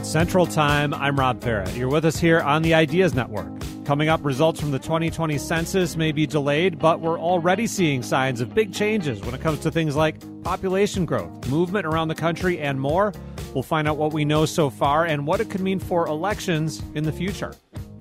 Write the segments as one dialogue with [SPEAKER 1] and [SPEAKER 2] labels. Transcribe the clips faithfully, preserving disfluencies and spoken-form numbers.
[SPEAKER 1] It's Central Time. I'm Rob Barrett. You're with us here on the Ideas Network. Coming up, results from the twenty twenty census may be delayed, but we're already seeing signs of big changes when it comes to things like population growth, movement around the country, and more. We'll find out what we know so far and what it could mean for elections in the future.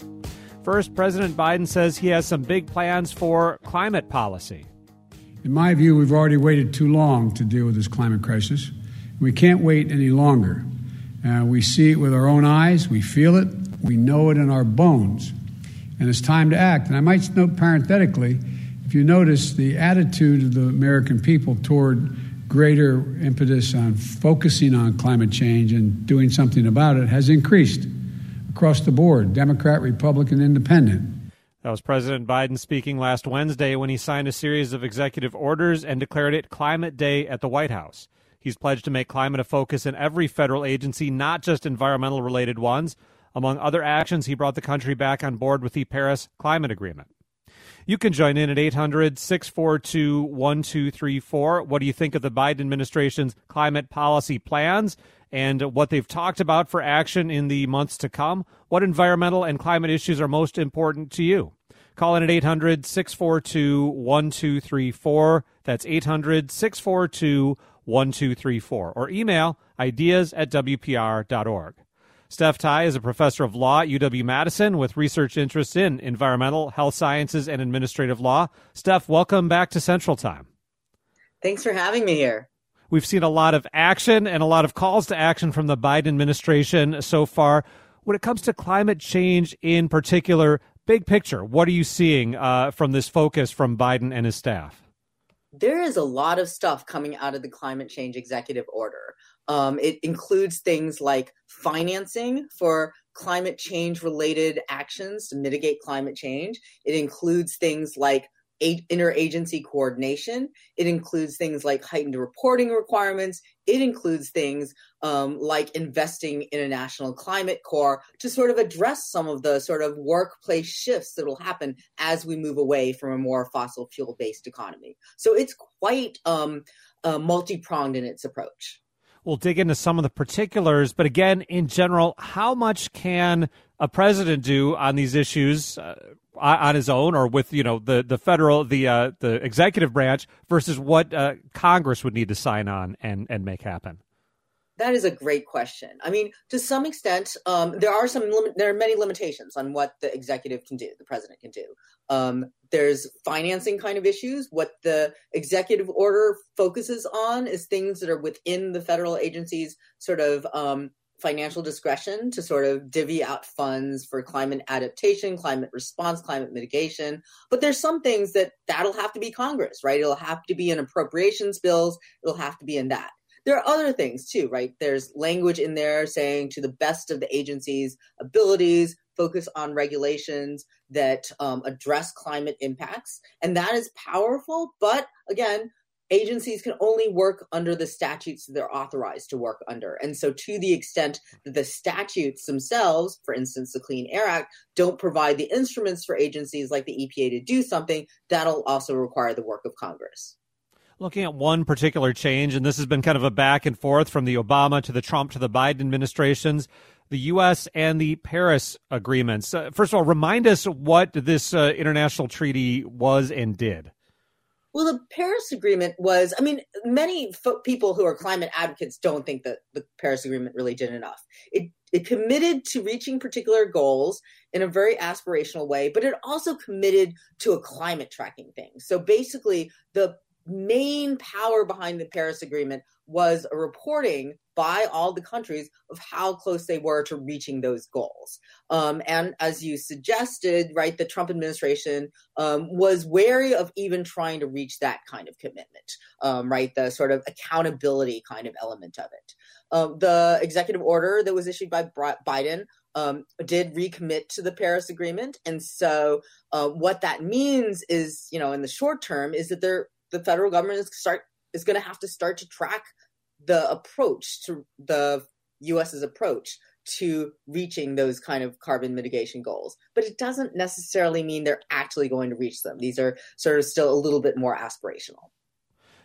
[SPEAKER 1] First, President Biden says he has some big plans for climate policy.
[SPEAKER 2] In my view, we've already waited too long to deal with this climate crisis. We can't wait any longer. Uh, we see it with our own eyes. We feel it. We know it in our bones. And it's time to act. And I might note parenthetically, if you notice, the attitude of the American people toward greater impetus on focusing on climate change and doing something about it has increased across the board, Democrat, Republican, Independent.
[SPEAKER 1] That was President Biden speaking last Wednesday when he signed a series of executive orders and declared it Climate Day at the White House. He's pledged to make climate a focus in every federal agency, not just environmental-related ones. Among other actions, he brought the country back on board with the Paris Climate Agreement. You can join in at eight hundred, six four two, one two three four. What do you think of the Biden administration's climate policy plans and what they've talked about for action in the months to come? What environmental and climate issues are most important to you? Call in at eight hundred, six four two, one two three four. That's eight hundred, six four two, one two three four. Or email ideas at w p r dot org. Steph Tai is a professor of law at U W-Madison with research interests in environmental, health sciences, and administrative law. Steph, welcome back to Central Time.
[SPEAKER 3] Thanks for having me here.
[SPEAKER 1] We've seen a lot of action and a lot of calls to action from the Biden administration so far. When it comes to climate change in particular, big picture, what are you seeing uh, from this focus from Biden and his staff?
[SPEAKER 3] There is a lot of stuff coming out of the climate change executive order. Um, it includes things like financing for climate change related actions to mitigate climate change. It includes things like interagency coordination. It includes things like heightened reporting requirements. It includes things um, like investing in a national climate corps to sort of address some of the sort of workplace shifts that will happen as we move away from a more fossil fuel-based economy. So it's quite um, uh, multi-pronged in its approach.
[SPEAKER 1] We'll dig into some of the particulars, but again, in general, how much can a president do on these issues uh, on his own, or with you know the the federal the uh, the executive branch versus what uh, Congress would need to sign on and and make happen?
[SPEAKER 3] That is a great question. I mean, to some extent, um, there are some lim- there are many limitations on what the executive can do, the president can do. Um, there's financing kind of issues. What the executive order focuses on is things that are within the federal agency's sort of um, financial discretion to sort of divvy out funds for climate adaptation, climate response, climate mitigation. But there's some things that that'll have to be Congress, right? It'll have to be in appropriations bills. It'll have to be in that. There are other things too, right? There's language in there saying to the best of the agency's abilities, focus on regulations that um, address climate impacts. And that is powerful. But again, agencies can only work under the statutes that they're authorized to work under. And so to the extent that the statutes themselves, for instance, the Clean Air Act, don't provide the instruments for agencies like the E P A to do something, that'll also require the work of Congress.
[SPEAKER 1] Looking at one particular change, and this has been kind of a back and forth from the Obama to the Trump to the Biden administrations, the U S and the Paris agreements. Uh, first of all, remind us what this uh, international treaty was and did.
[SPEAKER 3] Well, the Paris Agreement was, I mean, many fo- people who are climate advocates don't think that the Paris Agreement really did enough. It it committed to reaching particular goals in a very aspirational way, but it also committed to a climate tracking thing. So basically, the main power behind the Paris Agreement was a reporting by all the countries of how close they were to reaching those goals. Um, and as you suggested, right, the Trump administration um, was wary of even trying to reach that kind of commitment, um, right, the sort of accountability kind of element of it. Um, the executive order that was issued by Biden um, did recommit to the Paris Agreement. And so uh, what that means is, you know, in the short term is that they're the federal government is start is going to have to start to track the approach to the U S's approach to reaching those kind of carbon mitigation goals. But it doesn't necessarily mean they're actually going to reach them. These are sort of still a little bit more aspirational.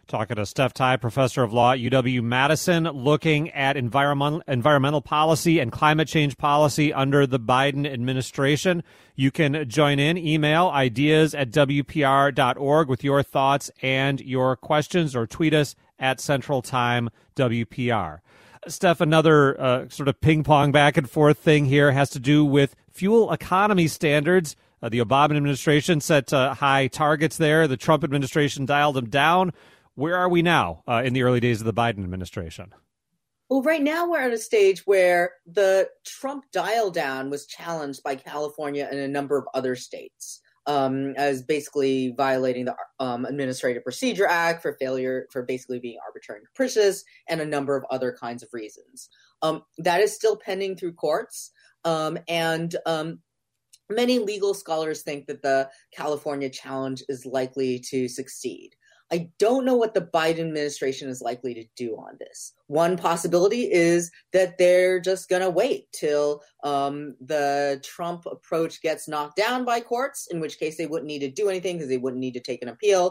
[SPEAKER 1] Talking to Steph Tai, professor of law at U W-Madison, looking at environmental environmental policy and climate change policy under the Biden administration. You can join in, email ideas at W P R dot org with your thoughts and your questions, or tweet us at Central Time W P R. Steph, another uh, sort of ping-pong back and forth thing here has to do with fuel economy standards. Uh, the Obama administration set uh, high targets there. The Trump administration dialed them down. Where are we now uh, in the early days of the Biden administration?
[SPEAKER 3] Well, right now we're at a stage where the Trump dial down was challenged by California and a number of other states um, as basically violating the um, Administrative Procedure Act for failure, for basically being arbitrary and capricious, and a number of other kinds of reasons. Um, that is still pending through courts. Um, and um, many legal scholars think that the California challenge is likely to succeed. I don't know what the Biden administration is likely to do on this. One possibility is that they're just going to wait till um, the Trump approach gets knocked down by courts, in which case they wouldn't need to do anything because they wouldn't need to take an appeal,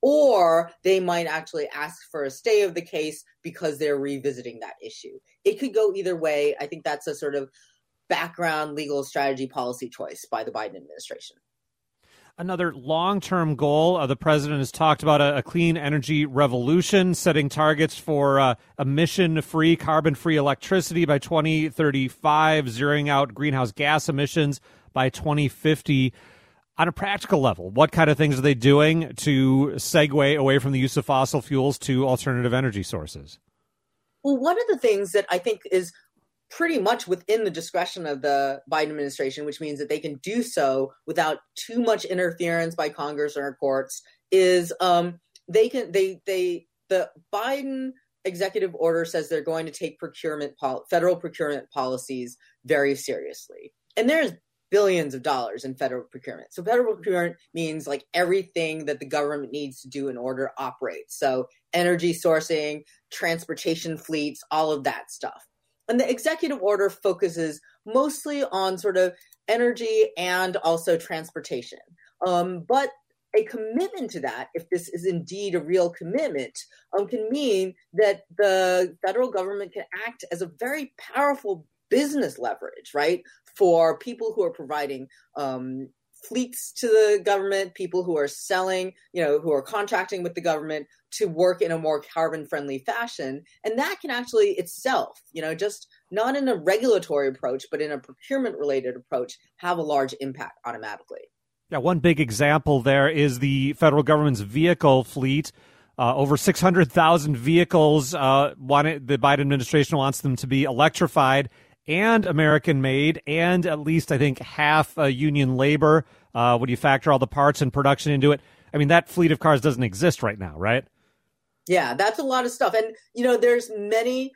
[SPEAKER 3] or they might actually ask for a stay of the case because they're revisiting that issue. It could go either way. I think that's a sort of background legal strategy policy choice by the Biden administration.
[SPEAKER 1] Another long-term goal, uh, the president has talked about a, a clean energy revolution, setting targets for uh, emission-free, carbon-free electricity by twenty thirty-five, zeroing out greenhouse gas emissions by twenty fifty. On a practical level, what kind of things are they doing to segue away from the use of fossil fuels to alternative energy sources?
[SPEAKER 3] Well, one of the things that I think is pretty much within the discretion of the Biden administration, which means that they can do so without too much interference by Congress or courts, is um, they can they they the Biden executive order says they're going to take procurement pol- federal procurement policies very seriously, and there's billions of dollars in federal procurement. So federal procurement means like everything that the government needs to do in order to operate. So energy sourcing, transportation fleets, all of that stuff. And the executive order focuses mostly on sort of energy and also transportation. Um, but a commitment to that, if this is indeed a real commitment, um, can mean that the federal government can act as a very powerful business leverage, right, for people who are providing um, fleets to the government, people who are selling, you know, who are contracting with the government to work in a more carbon-friendly fashion. And that can actually itself, you know, just not in a regulatory approach, but in a procurement-related approach, have a large impact automatically.
[SPEAKER 1] Yeah, one big example there is the federal government's vehicle fleet. Uh, over six hundred thousand vehicles. Uh, want the Biden administration wants them to be electrified and American-made, and at least, I think, half uh, union labor uh, when you factor all the parts and production into it. I mean, that fleet of cars doesn't exist right now, right?
[SPEAKER 3] Yeah, that's a lot of stuff. And, you know, there's many.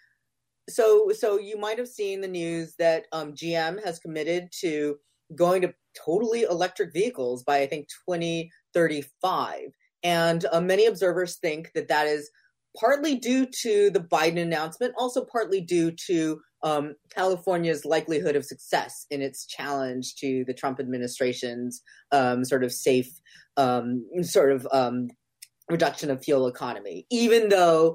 [SPEAKER 3] So so you might have seen the news that um, G M has committed to going to totally electric vehicles by, I think, twenty thirty-five. And uh, many observers think that that is partly due to the Biden announcement, also partly due to um, California's likelihood of success in its challenge to the Trump administration's um, sort of safe um, sort of um, reduction of fuel economy, even though,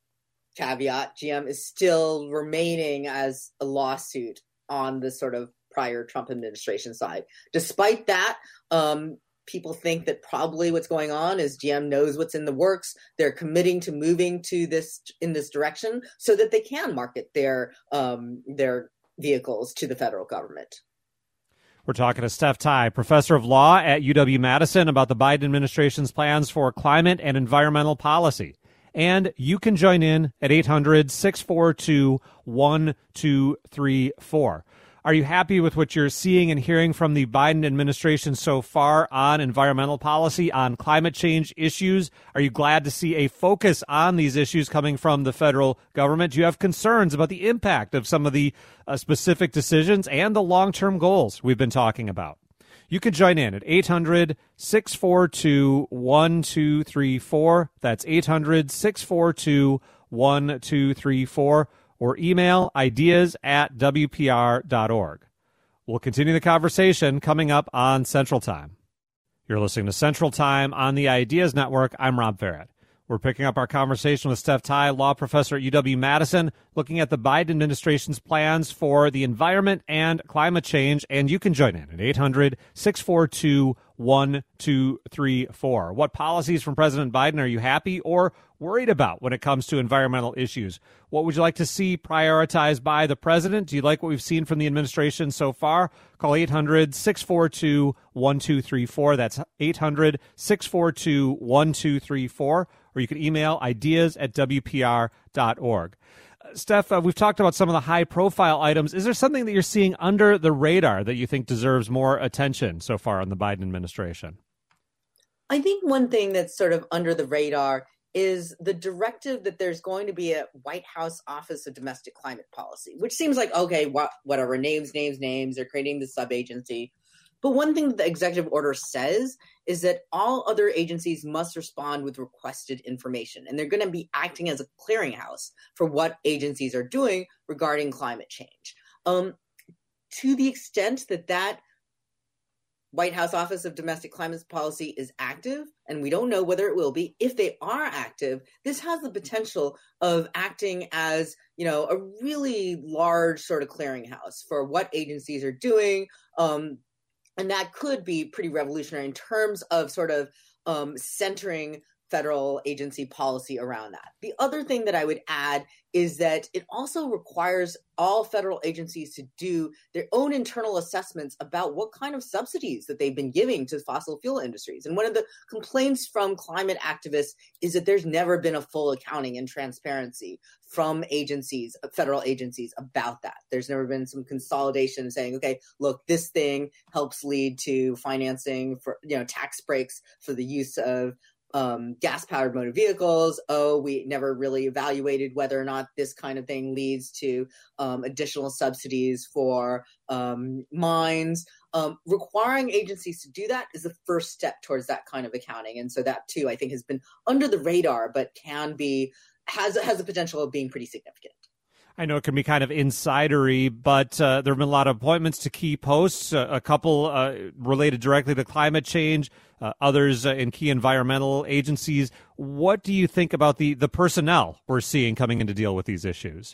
[SPEAKER 3] caveat, G M is still remaining as a lawsuit on the sort of prior Trump administration side. Despite that, um, people think that probably what's going on is G M knows what's in the works. They're committing to moving to this in this direction so that they can market their um, their vehicles to the federal government.
[SPEAKER 1] We're talking to Steph Tai, professor of law at U W-Madison, about the Biden administration's plans for climate and environmental policy. And you can join in at eight hundred, six four two, one two three four. Are you happy with what you're seeing and hearing from the Biden administration so far on environmental policy, on climate change issues? Are you glad to see a focus on these issues coming from the federal government? Do you have concerns about the impact of some of the uh, specific decisions and the long-term goals we've been talking about? You can join in at eight hundred, six four two, one two three four. That's eight hundred, six four two, one two three four. Or email ideas at W P R dot org. We'll continue the conversation coming up on Central Time. You're listening to Central Time on the Ideas Network. I'm Rob Farrett. We're picking up our conversation with Steph Tai, law professor at U W-Madison, looking at the Biden administration's plans for the environment and climate change. And you can join in at eight hundred, six four two, one two three four. What policies from President Biden are you happy or worried about when it comes to environmental issues? What would you like to see prioritized by the president? Do you like what we've seen from the administration so far? Call eight hundred, six four two, one two three four. That's eight hundred, six four two, one two three four. Or you can email ideas at w p r dot org. Uh, Steph, uh, we've talked about some of the high-profile items. Is there something that you're seeing under the radar that you think deserves more attention so far in the Biden administration?
[SPEAKER 3] I think one thing that's sort of under the radar is the directive that there's going to be a White House Office of Domestic Climate Policy, which seems like, okay, what, whatever, names, names, names, they're creating the sub-agency. But one thing that the executive order says is that all other agencies must respond with requested information, and they're going to be acting as a clearinghouse for what agencies are doing regarding climate change. Um, to the extent that that White House Office of Domestic Climate Policy is active, and we don't know whether it will be, if they are active, this has the potential of acting as, you know, a really large sort of clearinghouse for what agencies are doing. Um, and that could be pretty revolutionary in terms of sort of um, centering federal agency policy around that. The other thing that I would add is that it also requires all federal agencies to do their own internal assessments about what kind of subsidies that they've been giving to fossil fuel industries. And one of the complaints from climate activists is that there's never been a full accounting and transparency from agencies, federal agencies, about that. There's never been some consolidation saying, okay, look, this thing helps lead to financing for, you know, tax breaks for the use of Um, gas-powered motor vehicles. Oh, we never really evaluated whether or not this kind of thing leads to um, additional subsidies for um, mines. Um, requiring agencies to do that is the first step towards that kind of accounting. And so that, too, I think has been under the radar, but can be, has, has the potential of being pretty significant.
[SPEAKER 1] I know it can be kind of insidery, but uh, there have been a lot of appointments to key posts, uh, a couple uh, related directly to climate change, uh, others uh, in key environmental agencies. What do you think about the, the personnel we're seeing coming in to deal with these issues?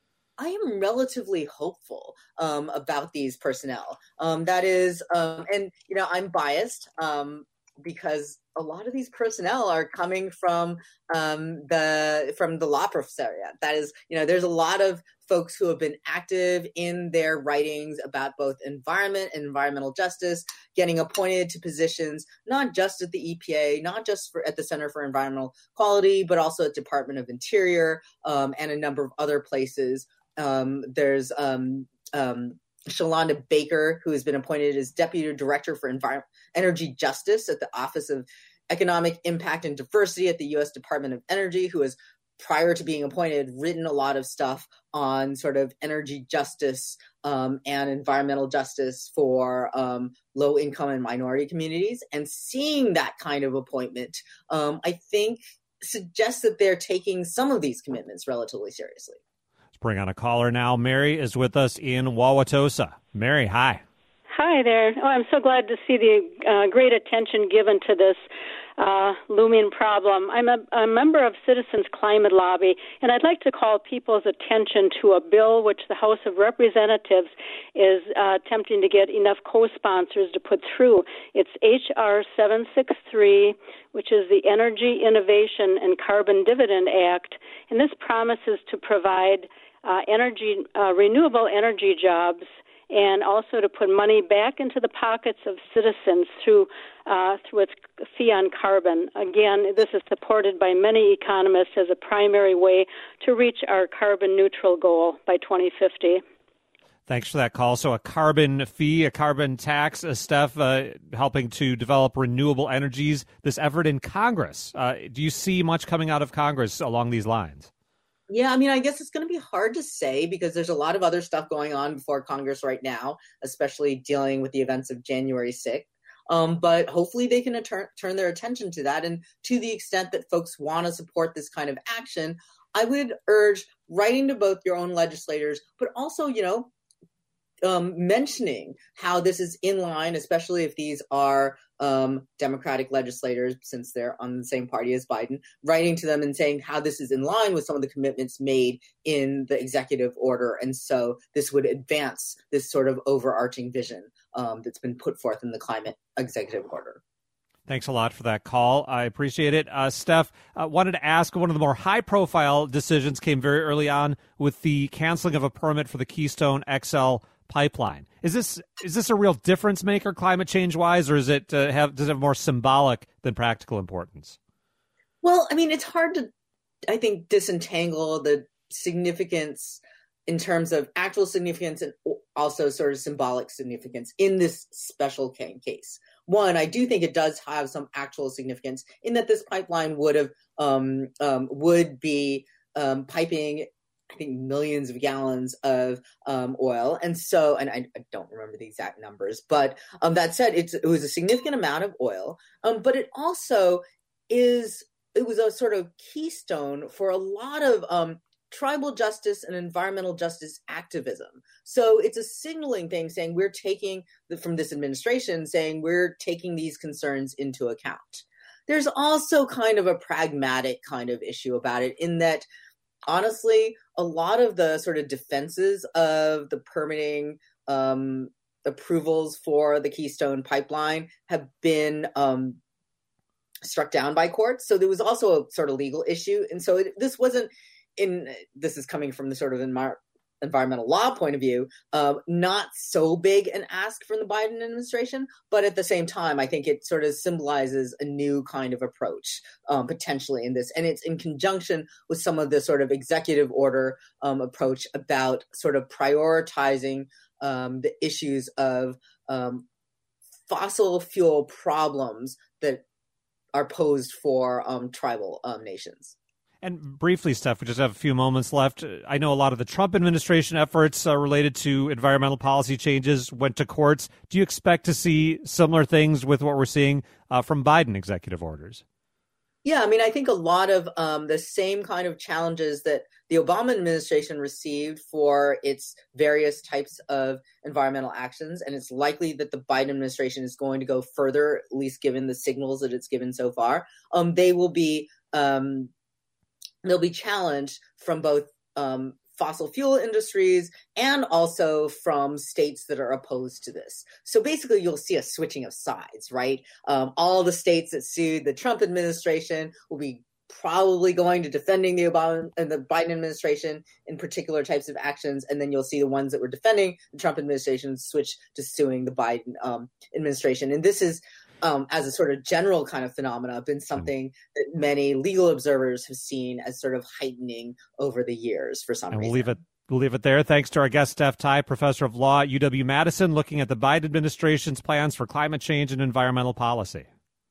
[SPEAKER 3] I am relatively hopeful um, about these personnel. Um, that is, um, and, you know, I'm biased um, because a lot of these personnel are coming from um, the from the law professoriate. That is, you know, there's a lot of folks who have been active in their writings about both environment and environmental justice, getting appointed to positions, not just at the E P A, not just for, at the Center for Environmental Quality, but also at Department of Interior um, and a number of other places. Um, there's um, um, Shalonda Baker, who has been appointed as Deputy Director for Envir- Energy Justice at the Office of Economic Impact and Diversity at the U S Department of Energy, who has, prior to being appointed, written a lot of stuff on sort of energy justice um, and environmental justice for um, low-income and minority communities. And seeing that kind of appointment, um, I think, suggests that they're taking some of these commitments relatively seriously.
[SPEAKER 1] Bring on a caller now. Mary is with us in Wauwatosa. Mary, hi.
[SPEAKER 4] Hi there. Oh, I'm so glad to see the uh, great attention given to this uh, looming problem. I'm a, a member of Citizens Climate Lobby, and I'd like to call people's attention to a bill which the House of Representatives is uh, attempting to get enough co-sponsors to put through. It's H R seven sixty-three, which is the Energy Innovation and Carbon Dividend Act, and this promises to provide uh, energy, uh, renewable energy jobs, and also to put money back into the pockets of citizens through uh, through its fee on carbon. Again, this is supported by many economists as a primary way to reach our carbon neutral goal by twenty fifty.
[SPEAKER 1] Thanks for that call. So a carbon fee, a carbon tax, uh, Steph, uh, helping to develop renewable energies, this effort in Congress. Uh, do you see much coming out of Congress along these lines?
[SPEAKER 3] Yeah, I mean, I guess it's going to be hard to say because there's a lot of other stuff going on before Congress right now, especially dealing with the events of January sixth. Um, but hopefully they can turn turn their attention to that. And to the extent that folks want to support this kind of action, I would urge writing to both your own legislators, but also, you know, um, mentioning how this is in line, especially if these are um, Democratic legislators, since they're on the same party as Biden, writing to them and saying how this is in line with some of the commitments made in the executive order. And so this would advance this sort of overarching vision um, that's been put forth in the climate executive order.
[SPEAKER 1] Thanks a lot for that call. I appreciate it. Uh, Steph, uh, wanted to ask, one of the more high-profile decisions came very early on with the canceling of a permit for the Keystone X L pipeline. Is this is this a real difference maker climate change wise, or is it uh, have does it have more symbolic than practical importance?
[SPEAKER 3] Well, I mean, it's hard to, I think, disentangle the significance in terms of actual significance and also sort of symbolic significance in this special case. One, I do think it does have some actual significance in that this pipeline would have um, um, would be um, piping, I think, millions of gallons of um, oil. And so, and I, I don't remember the exact numbers, but um, that said, it's, it was a significant amount of oil. Um, but it also is, it was a sort of keystone for a lot of um, tribal justice and environmental justice activism. So it's a signaling thing saying we're taking the, from this administration saying we're taking these concerns into account. There's also kind of a pragmatic kind of issue about it in that, honestly, a lot of the sort of defenses of the permitting um, approvals for the Keystone pipeline have been um, struck down by courts. So there was also a sort of legal issue. And so it, this wasn't in, this is coming from the sort of envir- environmental law point of view, uh, not so big an ask from the Biden administration, but at the same time, I think it sort of symbolizes a new kind of approach um, potentially in this. And it's in conjunction with some of the sort of executive order um, approach about sort of prioritizing um, the issues of um, fossil fuel problems that are posed for um, tribal um, nations.
[SPEAKER 1] And briefly, Steph, we just have a few moments left. I know a lot of the Trump administration efforts uh, related to environmental policy changes went to courts. Do you expect to see similar things with what we're seeing uh, from Biden executive orders?
[SPEAKER 3] Yeah, I mean, I think a lot of um, the same kind of challenges that the Obama administration received for its various types of environmental actions, and it's likely that the Biden administration is going to go further, at least given the signals that it's given so far. Um, they will be um, they'll be challenged from both um, fossil fuel industries and also from states that are opposed to this. So basically, you'll see a switching of sides, right? Um, all the states that sued the Trump administration will be probably going to defending the Obama and the Biden administration in particular types of actions. And then you'll see the ones that were defending the Trump administration switch to suing the Biden um, administration. And this is, Um, as a sort of general kind of phenomena, been something that many legal observers have seen as sort of heightening over the years for some
[SPEAKER 1] and
[SPEAKER 3] reason.
[SPEAKER 1] We'll leave it, we'll leave it there. Thanks to our guest, Steph Tai, professor of law at U W-Madison, looking at the Biden administration's plans for climate change and environmental policy.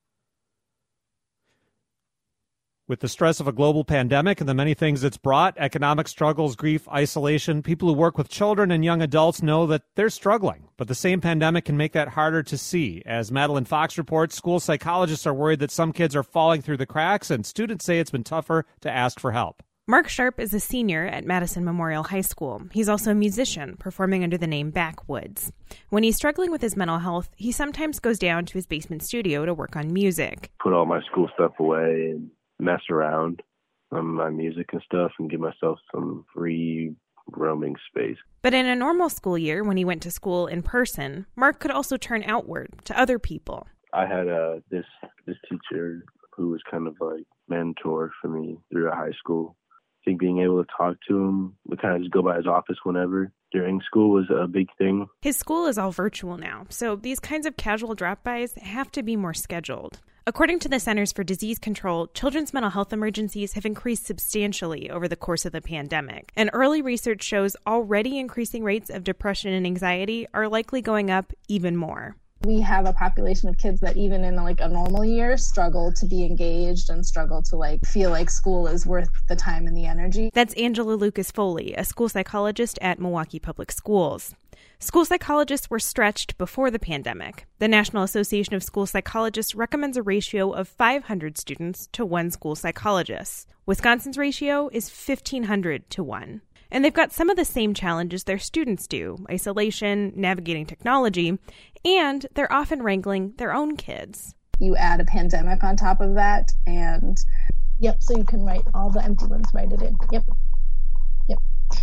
[SPEAKER 1] With the stress of a global pandemic and the many things it's brought, economic struggles, grief, isolation, people who work with children and young adults know that they're struggling. But the same pandemic can make that harder to see. As Madeline Fox reports, school psychologists are worried that some kids are falling through the cracks, and students say it's been tougher to ask for help.
[SPEAKER 5] Mark Sharp is a senior at Madison Memorial High School. He's also a musician, performing under the name Backwoods. When he's struggling with his mental health, he sometimes goes down to his basement studio to work on music.
[SPEAKER 6] Put all my school stuff away and mess around on my music and stuff and give myself some free roaming space.
[SPEAKER 5] But in a normal school year, when he went to school in person, Mark could also turn outward to other people.
[SPEAKER 6] I had uh, this this teacher who was kind of like mentor for me throughout high school. I think being able to talk to him, we kind of just go by his office whenever during school was a big thing.
[SPEAKER 5] His school is all virtual now, so these kinds of casual drop-bys have to be more scheduled. According to the Centers for Disease Control, children's mental health emergencies have increased substantially over the course of the pandemic, and early research shows already increasing rates of depression and anxiety are likely going up even more.
[SPEAKER 7] We have a population of kids that even in like a normal year struggle to be engaged and struggle to like feel like school is worth the time and the energy.
[SPEAKER 5] That's Angela Lucas Foley, a school psychologist at Milwaukee Public Schools. School psychologists were stretched before the pandemic. The National Association of School Psychologists recommends a ratio of five hundred students to one school psychologist. Wisconsin's ratio is fifteen hundred to one. And they've got some of the same challenges their students do: isolation, navigating technology, and they're often wrangling their own kids.
[SPEAKER 7] You add a pandemic on top of that, and yep, so you can write all the empty ones, write it in. Yep. Yep.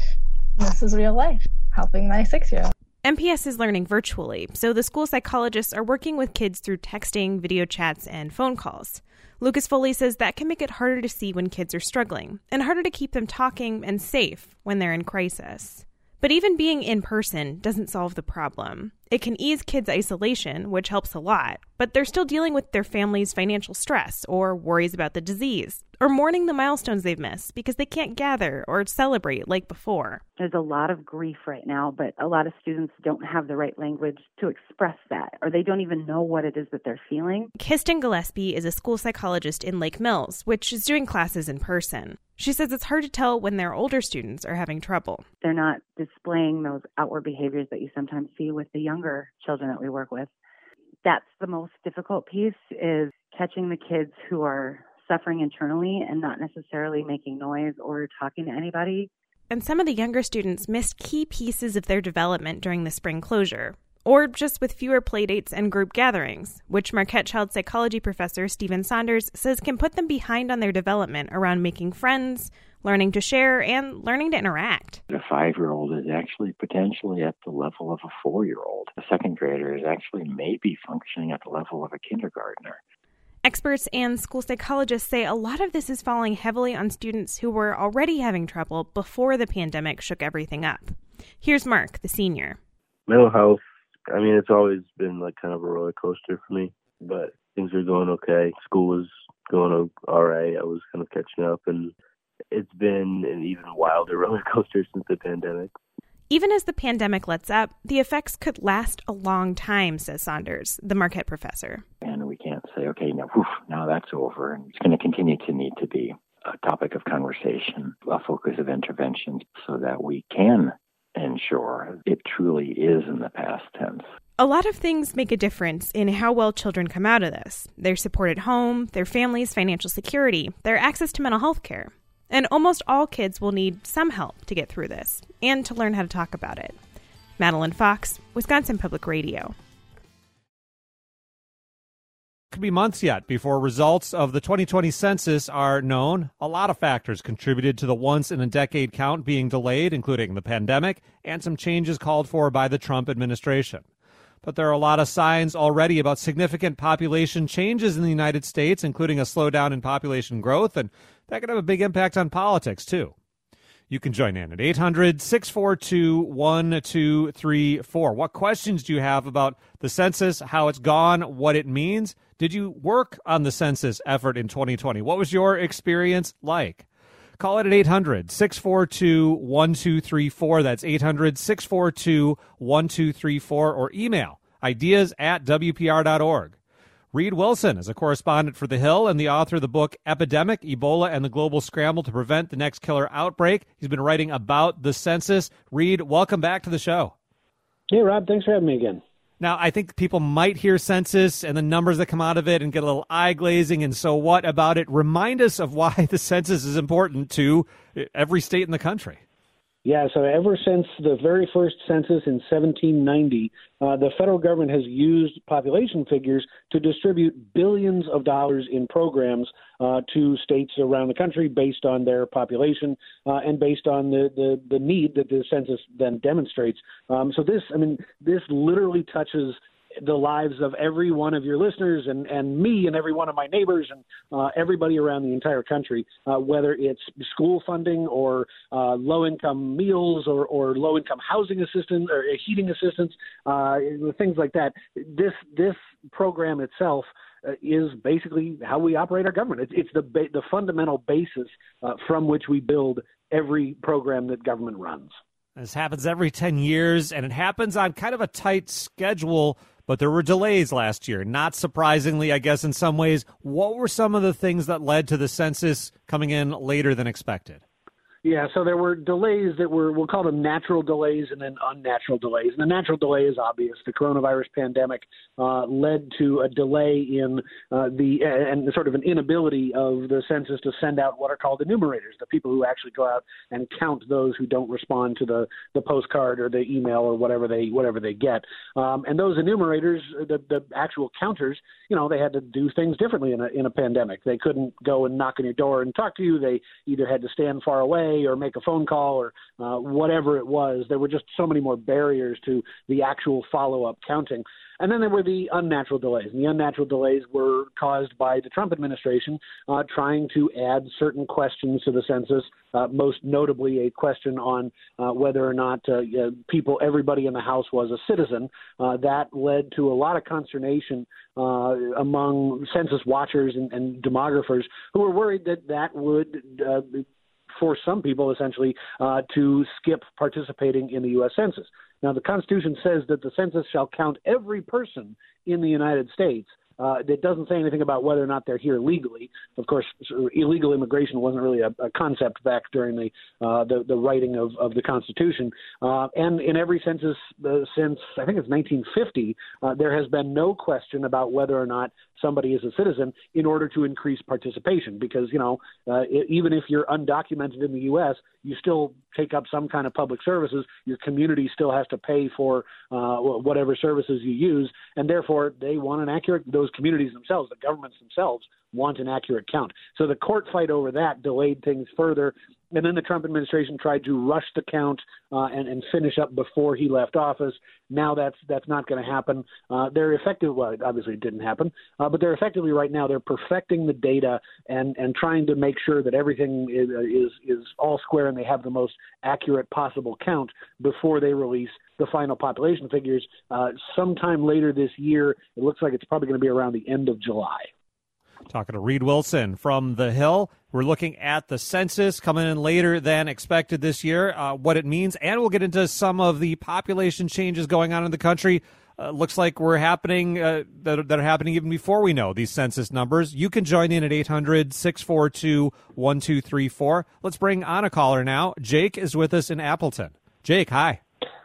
[SPEAKER 7] And this is real life, helping my six-year-old.
[SPEAKER 5] M P S is learning virtually, so the school psychologists are working with kids through texting, video chats, and phone calls. Lucas Foley says that can make it harder to see when kids are struggling, and harder to keep them talking and safe when they're in crisis. But even being in person doesn't solve the problem. It can ease kids' isolation, which helps a lot, but they're still dealing with their family's financial stress, or worries about the disease, or mourning the milestones they've missed because they can't gather or celebrate like before.
[SPEAKER 8] There's a lot of grief right now, but a lot of students don't have the right language to express that, or they don't even know what it is that they're feeling.
[SPEAKER 5] Kristen Gillespie is a school psychologist in Lake Mills, which is doing classes in person. She says it's hard to tell when their older students are having trouble.
[SPEAKER 8] They're not displaying those outward behaviors that you sometimes see with the younger children that we work with. That's the most difficult piece, is catching the kids who are suffering internally and not necessarily making noise or talking to anybody.
[SPEAKER 5] And some of the younger students missed key pieces of their development during the spring closure, or just with fewer playdates and group gatherings, which Marquette child psychology professor Stephen Saunders says can put them behind on their development around making friends, learning to share, and learning to interact.
[SPEAKER 9] A five-year-old is actually potentially at the level of a four-year-old. A second grader is actually maybe functioning at the level of a kindergartner.
[SPEAKER 5] Experts and school psychologists say a lot of this is falling heavily on students who were already having trouble before the pandemic shook everything up. Here's Mark, the senior.
[SPEAKER 6] Mental health, I mean, it's always been like kind of a roller coaster for me, but things are going okay. School was going all right. I was kind of catching up, and it's been an even wilder roller coaster since the pandemic.
[SPEAKER 5] Even as the pandemic lets up, the effects could last a long time, says Saunders, the Marquette professor.
[SPEAKER 9] And we can't say, okay, now, whew, now that's over. And it's going to continue to need to be a topic of conversation, a focus of intervention, so that we can ensure it truly is in the past tense.
[SPEAKER 5] A lot of things make a difference in how well children come out of this: their support at home, their family's financial security, their access to mental health care. And almost all kids will need some help to get through this and to learn how to talk about it. Madeline Fox, Wisconsin Public Radio.
[SPEAKER 1] It could be months yet before results of the twenty twenty census are known. A lot of factors contributed to the once-in-a-decade count being delayed, including the pandemic and some changes called for by the Trump administration. But there are a lot of signs already about significant population changes in the United States, including a slowdown in population growth, and that could have a big impact on politics, too. You can join in at eight hundred, six four two, one two three four. What questions do you have about the census, how it's gone, what it means? Did you work on the census effort in twenty twenty? What was your experience like? Call it at eight hundred, six four two, one two three four. That's eight hundred, six four two, one two three four. Or email ideas at W P R dot org. Reed Wilson is a correspondent for The Hill and the author of the book Epidemic, Ebola, and the Global Scramble to Prevent the Next Killer Outbreak. He's been writing about the census. Reed, welcome back to the show.
[SPEAKER 10] Hey, Rob. Thanks for having me again.
[SPEAKER 1] Now, I think people might hear census and the numbers that come out of it and get a little eye-glazing, and so what about it? Remind us of why the census is important to every state in the country.
[SPEAKER 10] Yeah, so ever since the very first census in seventeen ninety, uh, the federal government has used population figures to distribute billions of dollars in programs uh, to states around the country based on their population uh, and based on the, the, the need that the census then demonstrates. Um, so this, I mean, this literally touches the lives of every one of your listeners and, and me and every one of my neighbors and uh, everybody around the entire country, uh, whether it's school funding or uh, low-income meals or, or low-income housing assistance or heating assistance, uh, things like that. This this program itself uh, is basically how we operate our government. It's, it's the ba- the fundamental basis uh, from which we build every program that government runs.
[SPEAKER 1] This happens every ten years, and it happens on kind of a tight schedule. But there were delays last year. Not surprisingly, I guess, in some ways. What were some of the things that led to the census coming in later than expected?
[SPEAKER 10] Yeah, so there were delays that were, we'll call them natural delays and then unnatural delays. And the natural delay is obvious. The coronavirus pandemic uh, led to a delay in uh, the, and sort of an inability of the census to send out what are called enumerators, the people who actually go out and count those who don't respond to the, the postcard or the email or whatever they whatever they get. Um, and those enumerators, the, the actual counters, you know, they had to do things differently in a, in a pandemic. They couldn't go and knock on your door and talk to you. They either had to stand far away or make a phone call or uh, whatever it was. There were just so many more barriers to the actual follow-up counting. And then there were the unnatural delays. And the unnatural delays were caused by the Trump administration uh, trying to add certain questions to the census, uh, most notably a question on uh, whether or not uh, uh, people, everybody in the House was a citizen. Uh, that led to a lot of consternation uh, among census watchers and, and demographers who were worried that that would uh, force some people essentially uh, to skip participating in the U S Census. Now, the Constitution says that the census shall count every person in the United States. Uh, it doesn't say anything about whether or not they're here legally. Of course, illegal immigration wasn't really a, a concept back during the uh, the, the writing of, of the Constitution. Uh, and in every census uh, since, I think it's nineteen fifty, uh, there has been no question about whether or not somebody is a citizen in order to increase participation. Because, you know, uh, even if you're undocumented in the U S, you still take up some kind of public services. Your community still has to pay for uh, whatever services you use. And therefore, they want an accurate, those communities themselves, the governments themselves, want an accurate count. So the court fight over that delayed things further. And then the Trump administration tried to rush the count uh, and, and finish up before he left office. Now that's that's not going to happen. Uh, they're effective. Well, obviously it didn't happen, uh, but they're effectively right now. They're perfecting the data and, and trying to make sure that everything is, is is all square and they have the most accurate possible count before they release the final population figures uh, sometime later this year. It looks like it's probably going to be around the end of July.
[SPEAKER 1] Talking to Reed Wilson from The Hill. We're looking at the census coming in later than expected this year, uh, what it means, and we'll get into some of the population changes going on in the country. Uh, looks like we're happening uh, that, that are happening even before we know these census numbers. You can join in at eight hundred, six four two, one two three four. Let's bring on a caller now. Jake is with us in Appleton. Jake, hi.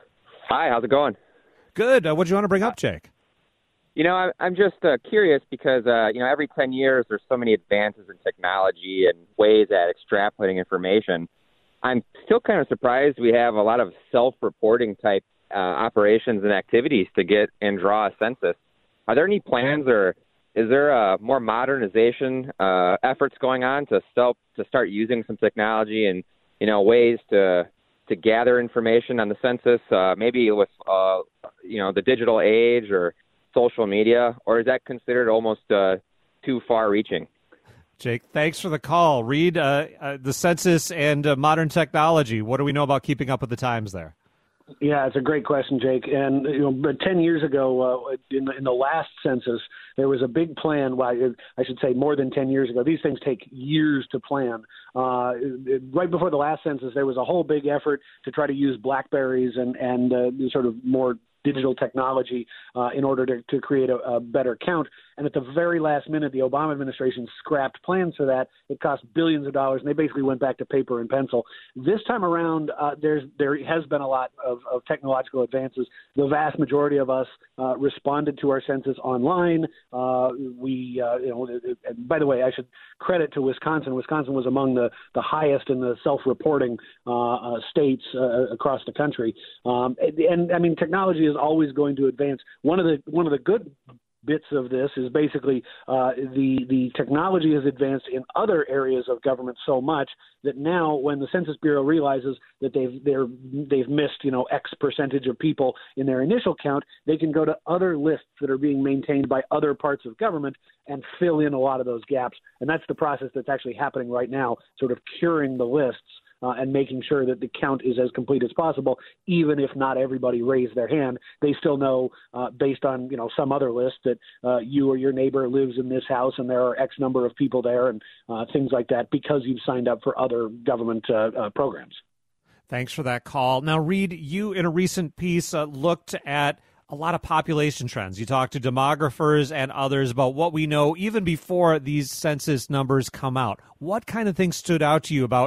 [SPEAKER 11] Hi, how's it going?
[SPEAKER 1] Good. Uh, what do you want to bring up, Jake?
[SPEAKER 11] You know, I'm just uh, curious because, uh, you know, every ten years there's so many advances in technology and ways at extrapolating information. I'm still kind of surprised we have a lot of self-reporting type uh, operations and activities to get and draw a census. Are there any plans or is there uh, more modernization uh, efforts going on to self, to start using some technology and, you know, ways to to gather information on the census, uh, maybe with, uh, you know, the digital age or social media, or is that considered almost uh, too far-reaching?
[SPEAKER 1] Jake, thanks for the call. Reed, uh, uh, the census and uh, modern technology, what do we know about keeping up with the times there?
[SPEAKER 10] Yeah, it's a great question, Jake. And you know, but ten years ago, uh, in, the, in the last census, there was a big plan. Well, I should say more than ten years ago. These things take years to plan. Uh, right before the last census, there was a whole big effort to try to use BlackBerries and and uh, sort of more digital technology uh, in order to, to create a, a better count. And at the very last minute, the Obama administration scrapped plans for that. It cost billions of dollars, and they basically went back to paper and pencil. This time around, uh, there's there has been a lot of, of technological advances. The vast majority of us uh, responded to our census online. Uh, we, uh, you know, and by the way, I should credit to Wisconsin. Wisconsin was among the, the highest in the self-reporting uh, uh, states uh, across the country. Um, and, and I mean, technology is always going to advance. One of the one of the good bits of this is basically uh, the the technology has advanced in other areas of government so much that now when the Census Bureau realizes that they've they're they've missed you know X percentage of people in their initial count, they can go to other lists that are being maintained by other parts of government and fill in a lot of those gaps. And that's the process that's actually happening right now, sort of curing the lists. Uh, and making sure that the count is as complete as possible, even if not everybody raised their hand. They still know, uh, based on you know some other list, that uh, you or your neighbor lives in this house and there are X number of people there and uh, things like that because you've signed up for other government uh, uh, programs.
[SPEAKER 1] Thanks for that call. Now, Reed, you in a recent piece uh, looked at a lot of population trends. You talked to demographers and others about what we know even before these census numbers come out. What kind of things stood out to you about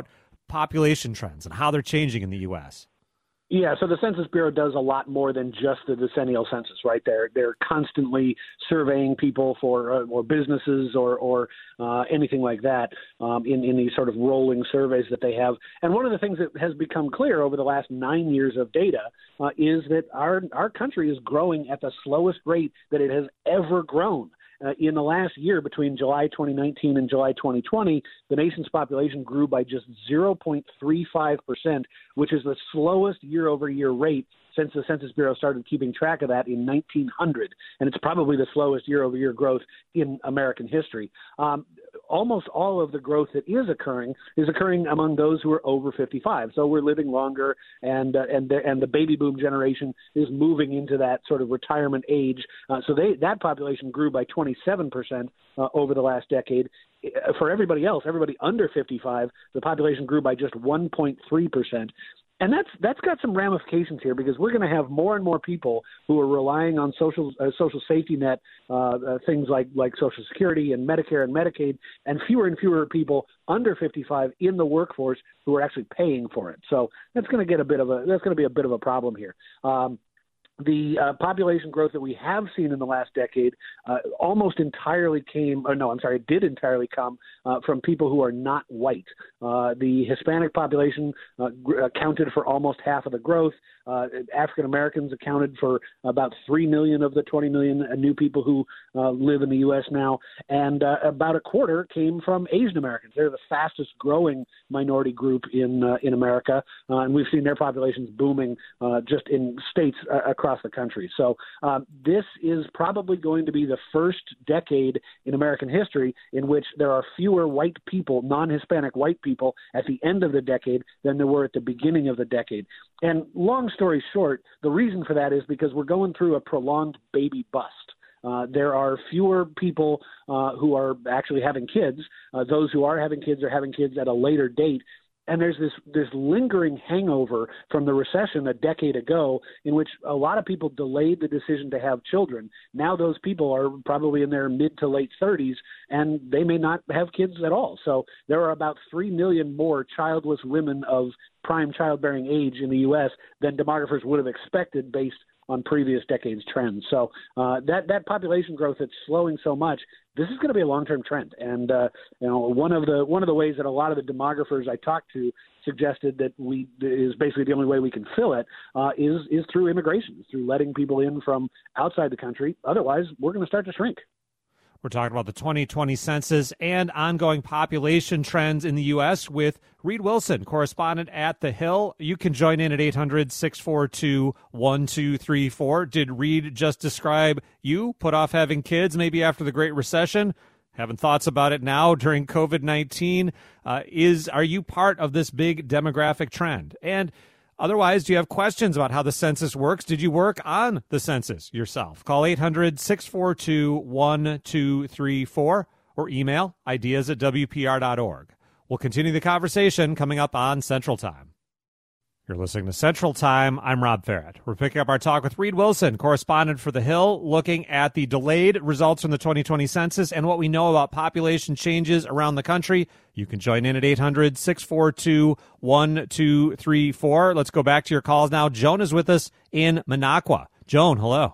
[SPEAKER 1] population trends and how they're changing in the U S?
[SPEAKER 10] Yeah, so the Census Bureau does a lot more than just the decennial census, right? They're they're constantly surveying people for uh, or businesses or or uh, anything like that um, in in these sort of rolling surveys that they have. And one of the things that has become clear over the last nine years of data uh, is that our our country is growing at the slowest rate that it has ever grown. Uh, in the last year, between July twenty nineteen and July twenty twenty, the nation's population grew by just zero point three five percent, which is the slowest year-over-year rate since the Census Bureau started keeping track of that in nineteen hundred. And it's probably the slowest year-over-year growth in American history. Um, almost all of the growth that is occurring is occurring among those who are over fifty-five. So we're living longer, and uh, and the, and the baby boom generation is moving into that sort of retirement age. Uh, so they that population grew by twenty-seven percent uh, over the last decade. For everybody else, everybody under fifty-five, the population grew by just one point three percent. And that's that's got some ramifications here, because we're going to have more and more people who are relying on social uh, social safety net uh, uh, things like like Social Security and Medicare and Medicaid, and fewer and fewer people under fifty-five in the workforce who are actually paying for it. So that's going to get a bit of a that's going to be a bit of a problem here. Um, The uh, population growth that we have seen in the last decade uh, almost entirely came, or no, I'm sorry, it did entirely come uh, from people who are not white. Uh, the Hispanic population uh, gr- accounted for almost half of the growth. Uh, African Americans accounted for about three million of the twenty million new people who uh, live in the U S now, and uh, about a quarter came from Asian Americans. They're the fastest growing minority group in uh, in America, uh, and we've seen their populations booming uh, just in states uh, across the country. So um, this is probably going to be the first decade in American history in which there are fewer white people, non-Hispanic white people, at the end of the decade than there were at the beginning of the decade. And long story short, the reason for that is because we're going through a prolonged baby bust. Uh, there are fewer people uh, who are actually having kids. Uh, those who are having kids are having kids at a later date. And there's this this lingering hangover from the recession a decade ago, in which a lot of people delayed the decision to have children. Now those people are probably in their mid to late thirties, and they may not have kids at all. So there are about three million more childless women of prime childbearing age in the U S than demographers would have expected based on previous decades' trends. So uh, that that population growth that's slowing so much, this is going to be a long-term trend. And uh, you know, one of the one of the ways that a lot of the demographers I talked to suggested that we is basically the only way we can fill it uh, is is through immigration, through letting people in from outside the country. Otherwise, we're going to start to shrink.
[SPEAKER 1] We're talking about the twenty twenty census and ongoing population trends in the U S with Reed Wilson, correspondent at The Hill. You can join in at eight hundred, six four two, one two three four. Did Reed just describe you put off having kids maybe after the Great Recession? Having thoughts about it now during COVID nineteen? Uh, is Are you part of this big demographic trend? And otherwise, do you have questions about how the census works? Did you work on the census yourself? Call eight hundred, six four two, one two three four or email ideas at W P R dot org. We'll continue the conversation coming up on Central Time. You're listening to Central Time. I'm Rob Farrett. We're picking up our talk with Reed Wilson, correspondent for The Hill, looking at the delayed results from the twenty twenty census and what we know about population changes around the country. You can join in at eight hundred, six four two, one two three four. Let's go back to your calls now. Joan is with us in Minocqua. Joan, hello.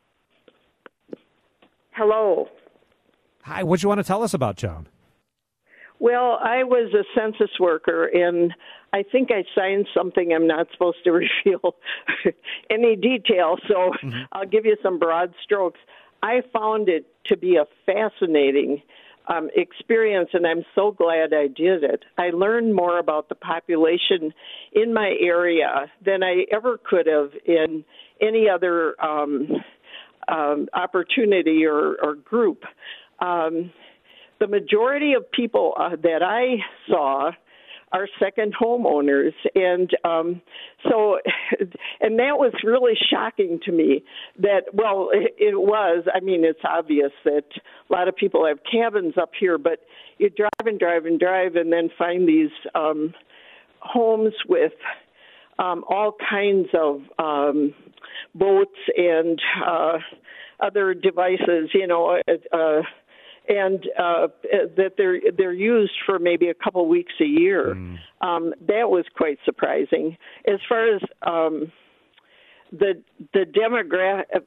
[SPEAKER 12] Hello.
[SPEAKER 1] Hi, what do you want to tell us about, Joan?
[SPEAKER 12] Well, I was a census worker, and I think I signed something I'm not supposed to reveal any detail, so mm-hmm. I'll give you some broad strokes. I found it to be a fascinating um, experience, and I'm so glad I did it. I learned more about the population in my area than I ever could have in any other um, um, opportunity or, or group. Um, the majority of people uh, that I saw are second homeowners. And um, so, and that was really shocking to me that, well, it, it was, I mean, it's obvious that a lot of people have cabins up here, but you drive and drive and drive and then find these um, homes with um, all kinds of um, boats and uh, other devices, you know, uh, and uh, that they're they're used for maybe a couple weeks a year. Mm. Um, that was quite surprising. As far as um, the the demographic,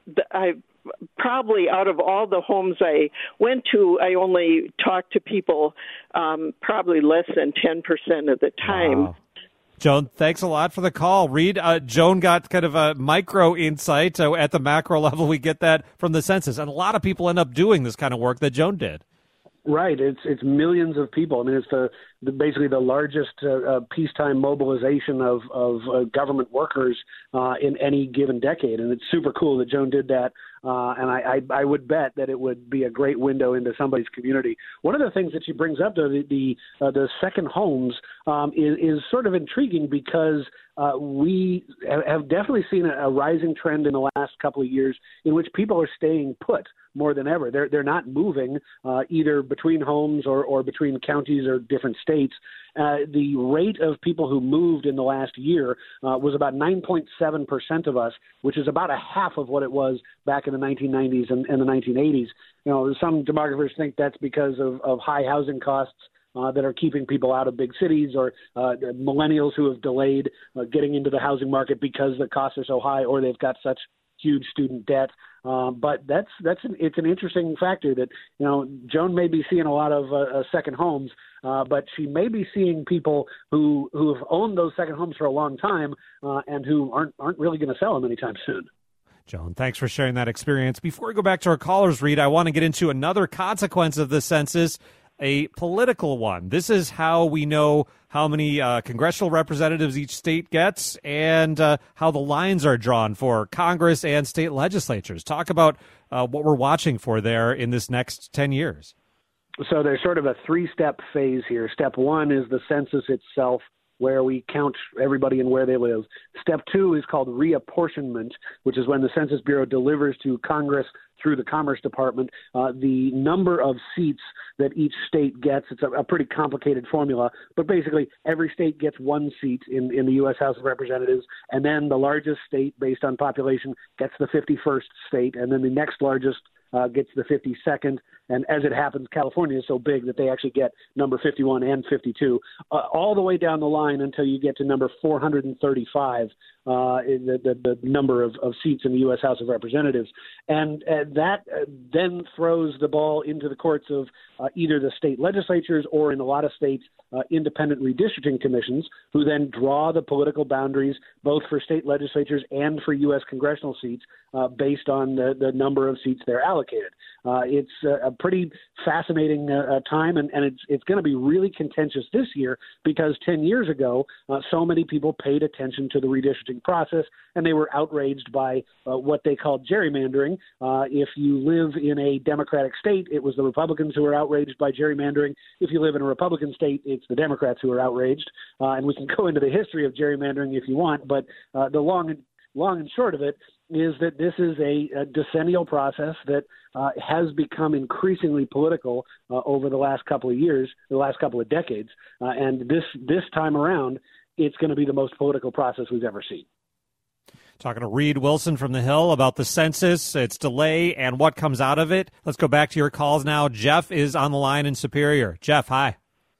[SPEAKER 12] I probably out of all the homes I went to, I only talked to people um, probably less than ten percent of the time.
[SPEAKER 1] Wow. Joan, thanks a lot for the call. Reed, uh, Joan got kind of a micro insight. Uh, at the macro level, we get that from the census. And a lot of people end up doing this kind of work that Joan did.
[SPEAKER 10] Right. It's it's millions of people. I mean, it's the, the basically the largest uh, uh, peacetime mobilization of, of uh, government workers uh, in any given decade. And it's super cool that Joan did that. Uh, and I, I, I would bet that it would be a great window into somebody's community. One of the things that she brings up, though, the the, uh, the second homes, um, is, is sort of intriguing because uh, we have definitely seen a, a rising trend in the last couple of years in which people are staying put more than ever. They're they're not moving uh, either between homes or, or between counties or different states. Uh, the rate of people who moved in the last year uh, was about nine point seven percent of us, which is about a half of what it was back in the nineteen nineties and, and the nineteen eighties. You know, some demographers think that's because of, of high housing costs uh, that are keeping people out of big cities, or uh, millennials who have delayed uh, getting into the housing market because the costs are so high, or they've got such huge student debt. Um, but that's that's an, it's an interesting factor that, you know, Joan may be seeing a lot of uh, uh, second homes, uh, but she may be seeing people who who have owned those second homes for a long time uh, and who aren't aren't really going to sell them anytime soon.
[SPEAKER 1] Joan, thanks for sharing that experience. Before we go back to our callers, Reed, I want to get into another consequence of the census, a political one. This is how we know how many uh, congressional representatives each state gets and uh, how the lines are drawn for Congress and state legislatures. Talk about uh, what we're watching for there in this next ten years.
[SPEAKER 10] So there's sort of a three-step phase here. Step one is the census itself, where we count everybody and where they live. Step two is called reapportionment, which is when the Census Bureau delivers to Congress through the Commerce Department uh, the number of seats that each state gets. It's a, a pretty complicated formula, but basically every state gets one seat in, in the U S House of Representatives, and then the largest state based on population gets the fifty-first state, and then the next largest Uh, gets the fifty-second, and as it happens, California is so big that they actually get number fifty-one and fifty-two, uh, all the way down the line until you get to number four hundred thirty-five, uh, in the, the, the number of, of seats in the U S House of Representatives. And uh, that uh, then throws the ball into the courts of uh, either the state legislatures or, in a lot of states, uh, independent redistricting commissions, who then draw the political boundaries both for state legislatures and for U S congressional seats uh, based on the, the number of seats they're allocated. Uh, it's a, a pretty fascinating uh, time, and, and it's it's going to be really contentious this year because ten years ago, uh, so many people paid attention to the redistricting process, and they were outraged by uh, what they called gerrymandering. Uh, if you live in a Democratic state, it was the Republicans who were outraged by gerrymandering. If you live in a Republican state, it's the Democrats who are outraged. Uh, and we can go into the history of gerrymandering if you want, but uh, the long and long and short of it is that this is a, a decennial process that uh, has become increasingly political uh, over the last couple of years, the last couple of decades. Uh, and this this time around, it's going to be the most political process we've ever seen.
[SPEAKER 1] Talking to Reed Wilson from the Hill about the census, its delay, and what comes out of it. Let's go back to your calls now. Jeff is on the line in Superior. Jeff, hi.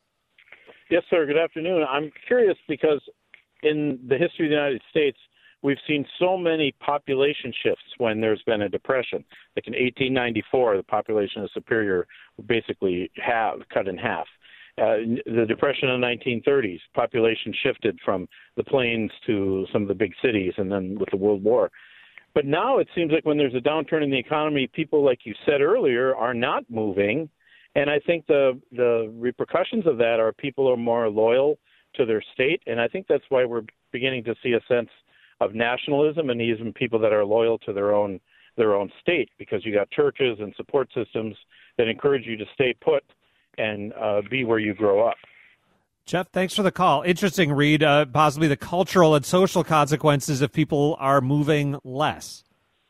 [SPEAKER 13] Yes, sir. Good afternoon. I'm curious because in the history of the United States, we've seen so many population shifts when there's been a depression. Like in eighteen ninety-four, the population of Superior basically half, cut in half. Uh, the depression in the nineteen thirties, population shifted from the plains to some of the big cities, and then with the World War. But now it seems like when there's a downturn in the economy, people, like you said earlier, are not moving. And I think the the repercussions of that are people are more loyal to their state, and I think that's why we're beginning to see a sense of nationalism and even people that are loyal to their own their own state, because you got churches and support systems that encourage you to stay put and uh, be where you grow up.
[SPEAKER 1] Jeff, thanks for the call. Interesting, Reed, uh, possibly the cultural and social consequences if people are moving less.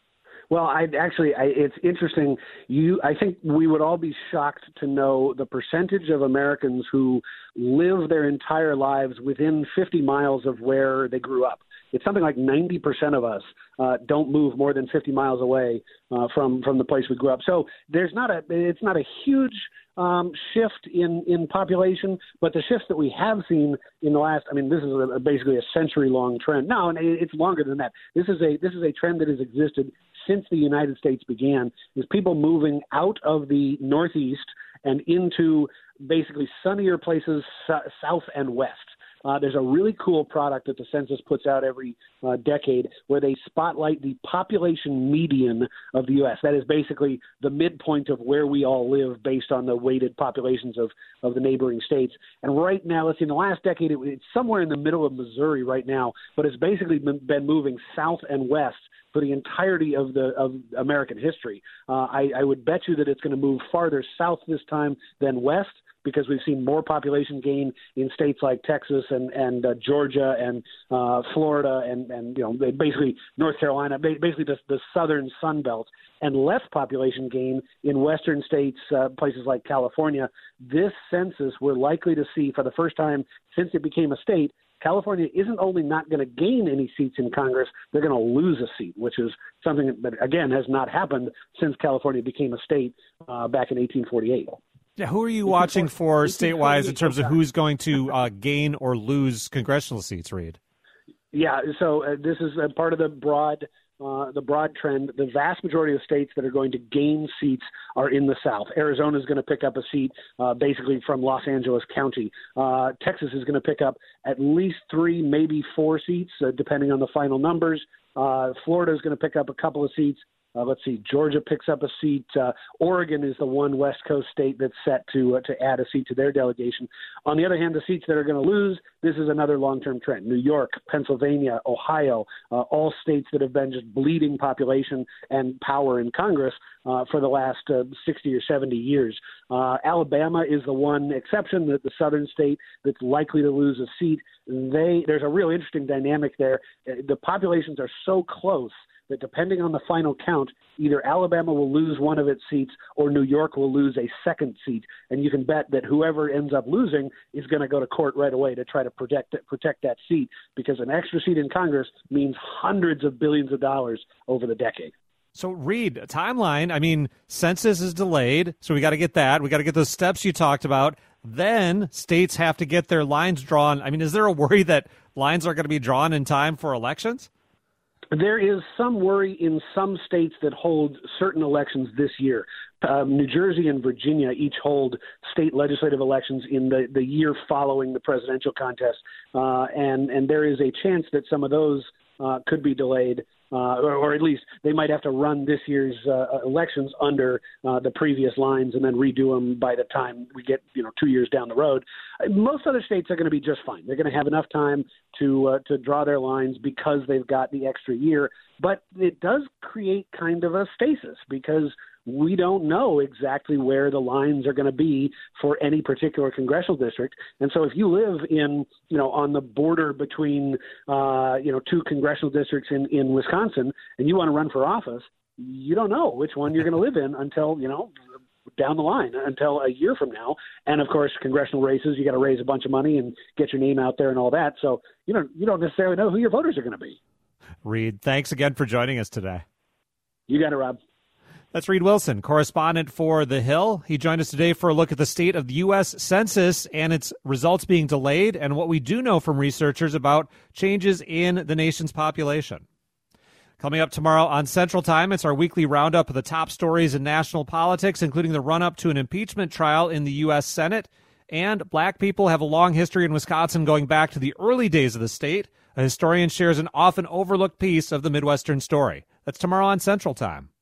[SPEAKER 10] Well, I actually, I, it's interesting. You, I think we would all be shocked to know the percentage of Americans who live their entire lives within fifty miles of where they grew up. It's something like ninety percent of us uh, don't move more than fifty miles away uh, from from the place we grew up. So there's not a, it's not a huge um, shift in, in population, but the shifts that we have seen in the last, I mean, this is a, basically a century-long trend. No, and it's longer than that. This is a this is a trend that has existed since the United States began, is people moving out of the Northeast and into basically sunnier places south and west. Uh, there's a really cool product that the census puts out every uh, decade where they spotlight the population median of the U S. That is basically the midpoint of where we all live based on the weighted populations of, of the neighboring states. And right now, let's see, in the last decade, it, it's somewhere in the middle of Missouri right now, but it's basically been, been moving south and west for the entirety of the of American history. Uh, I, I would bet you that it's going to move farther south this time than west, because we've seen more population gain in states like Texas and and uh, Georgia and uh, Florida and and you know basically North Carolina, basically the, the southern Sun Belt, and less population gain in western states, uh, places like California. This census, we're likely to see for the first time since it became a state, California isn't only not going to gain any seats in Congress, they're going to lose a seat, which is something that, again, has not happened since California became a state uh, back in eighteen forty-eight.
[SPEAKER 1] Yeah, who are you watching for statewide in terms of who's going to uh, gain or lose congressional seats, Reed?
[SPEAKER 10] Yeah, so uh, this is a part of the broad uh, the broad trend. The vast majority of states that are going to gain seats are in the South. Arizona is going to pick up a seat uh, basically from Los Angeles County. Uh, Texas is going to pick up at least three, maybe four seats, uh, depending on the final numbers. Uh, Florida is going to pick up a couple of seats. Uh, let's see, Georgia picks up a seat. Uh, Oregon is the one West Coast state that's set to uh, to add a seat to their delegation. On the other hand, the seats that are going to lose, this is another long-term trend. New York, Pennsylvania, Ohio, uh, all states that have been just bleeding population and power in Congress uh, for the last uh, sixty or seventy years. Uh, Alabama is the one exception, that the southern state that's likely to lose a seat. They There's a real interesting dynamic there. The populations are so close that depending on the final count, either Alabama will lose one of its seats or New York will lose a second seat. And you can bet that whoever ends up losing is going to go to court right away to try to protect it, protect that seat, because an extra seat in Congress means hundreds of billions of dollars over the decade.
[SPEAKER 1] So, Reed, a timeline, I mean, census is delayed, so we got to get that. We got to get those steps you talked about. Then states have to get their lines drawn. I mean, is there a worry that lines are going to be drawn in time for elections?
[SPEAKER 10] There is some worry in some states that hold certain elections this year. Um, New Jersey and Virginia each hold state legislative elections in the, the year following the presidential contest, uh, and, and there is a chance that some of those uh, could be delayed. Uh, or, or at least they might have to run this year's uh, elections under uh, the previous lines and then redo them by the time we get, you know, two years down the road. Most other states are going to be just fine. They're going to have enough time to uh, to draw their lines because they've got the extra year. But it does create kind of a stasis because we don't know exactly where the lines are going to be for any particular congressional district. And so if you live in, you know, on the border between, uh, you know, two congressional districts in, in Wisconsin and you want to run for office, you don't know which one you're going to live in until, you know, down the line, until a year from now. And of course, congressional races, you got to raise a bunch of money and get your name out there and all that. So, you know, you don't necessarily know who your voters are going to be.
[SPEAKER 1] Reed, thanks again for joining us today.
[SPEAKER 10] You got it, Rob.
[SPEAKER 1] That's Reed Wilson, correspondent for The Hill. He joined us today for a look at the state of the U S Census and its results being delayed and what we do know from researchers about changes in the nation's population. Coming up tomorrow on Central Time, it's our weekly roundup of the top stories in national politics, including the run-up to an impeachment trial in the U S Senate. And black people have a long history in Wisconsin going back to the early days of the state. A historian shares an often overlooked piece of the Midwestern story. That's tomorrow on Central Time.